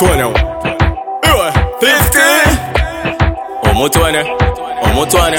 20. 50. Almost 20. Almost 20.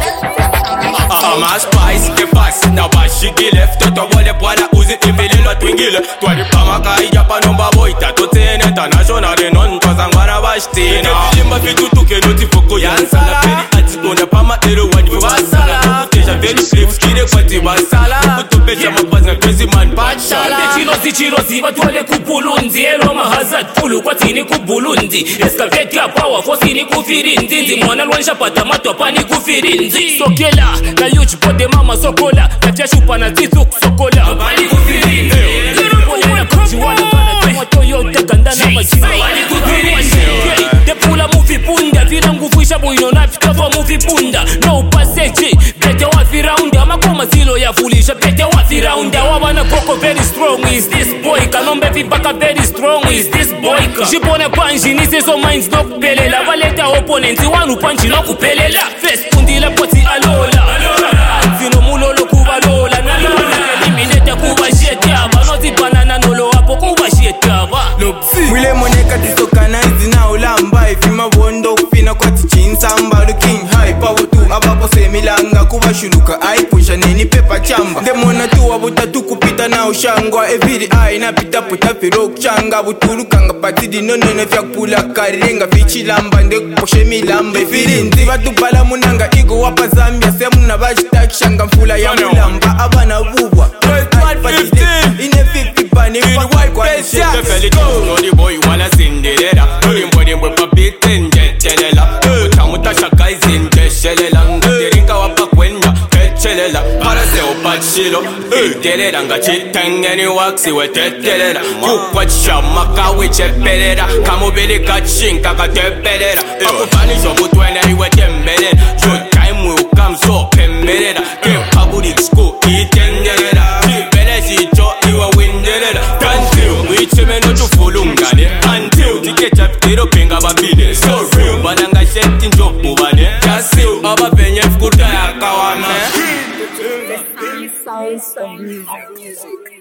I'm a spice, the fast. Now bash she kill left. Toto wale bwana uzi tifili lo twingile. Twali pama kai japa numba boy. Tato tene international non kozangwana bashtina. Limba fitu tuke noti foko yansala. Peri atikona pama ero wani wasala. Teja very flip skide kwati wasala. Kutopesha mabazna crazy man bachala. Chirozi batwale kupulunzi. Elo mahazard fulu kwatini kubulunzi. Escavate ya power fosini kufirinzi. Mwana lwansha pata matwa pani kufirinzi. Sokela na yuchi pode mama sokola. Katia shupa na titu kusokola pani kufirinzi. Kwenye kuchiwana kana tuma Toyota kandana majina pani kufirinzi. Depula movie punda. Vila nguvu ishabu inonapi kava movie punda. No passage Pete wafi rounda. Makoma zilo ya fulisha Pete wafi rounda. Wabana koko very strong. Is this boy? Kanombe vipaka very strong. Is this boy? Shipone panji nise so minds no kupelela. Valeta opponents wanu panji no kupelela. First kundila poti alola. Anzino mulolo kubalola. Nalola eliminate kuba shetaba. Noti banana nolo hapo kuba shetaba. Mwile moneka tisokana izina ulamba. Ifima wondo kufina kwa tichinsamba. Looking high power tu abapo semilanga. Kuba shuluka aipusha nini pepa chamba. Demona tu wabuta tu kupita na ushangwa. Every eye na pita puta firo kuchanga. Buturu kanga patidi nonone vya kupula karirenga. Fichi lamba nde kuposhe milamba. Filinzi watu pala munanga igo wapa Zambia. Semu na bajita kishanga mfula ya mulamba. Abana bubwa ine 50 pani kwa nisha. Feli no the boy wala Cinderella. Limbo papiten jechelela. Utamuta shaka izinje shelela. Ngadirinka wapa kwenya kechelela. Para se opachilo telela nga chitengeni waxi wetetelela. Kukwa chishamaka wichepelela. Kamubili kachinka katepelela. Pakufanisho mutwene iwe tembelela. Your time will come so pembelela. Ke public school itendelela. Chipele chicho iwe windelela. Until wicheme no chufulungane. Until tiketa pitiro penga babine. So real bananga sheti njoku bane. Kasi baba penye fukuta ya kawane. Sounds of music.